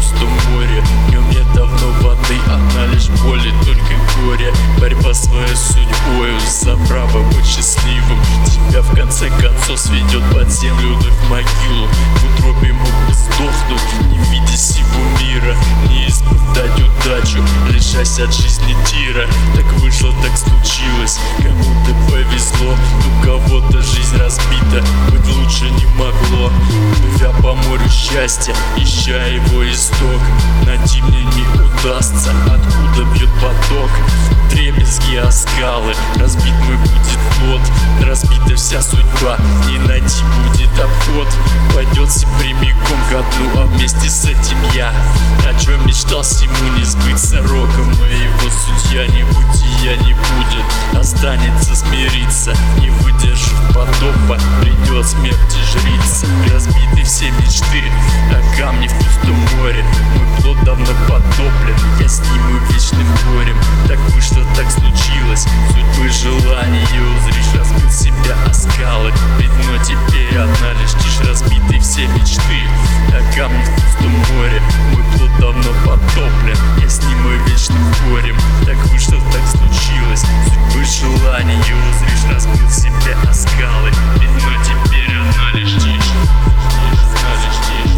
пустом море. В нем нет давно воды, одна лишь боль и только горе. Борьба своей судьбою за право быть счастливым. Тебя в конце концов сведет под землю, да в могилу. В утробе мог бы сдохнуть, не видя сего мира, не испытать удачу, лишась от жизни тира. Так вышло, так случилось, кому-то повезло, у кого-то жизнь разбита, быть лучше не могло. Плывя по морю счастья, ища его исток, найти мне не удастся, откуда бьет поток. Дребезги о скалы, разбит мой будет плод, разбита вся судьба, не найти будет обход. Пойдется прямиком ко дну, а вместе с этим я. О чем мечтал, всему не сбыться роком моего судья. Небытия не будет, останется смириться, не выдержав потопа, придет смерти жрица. Разбиты все мечты, а камни в пустом море. Мой плод давно потоплен, я с ним и вечным горем. Так вышло, так случилось, судьбы желаний узришь. Разбил себя о скалы, видно теперь одна лишь тишь. Разбиты все мечты, а камни в пустом море. Мой плод давно потоплен, я с ним и вечным горем. Так вышло, так случилось, судьбы желаний узришь. Разбил себя о скалы, видно теперь одна лишь тишь. Одна лишь тишь.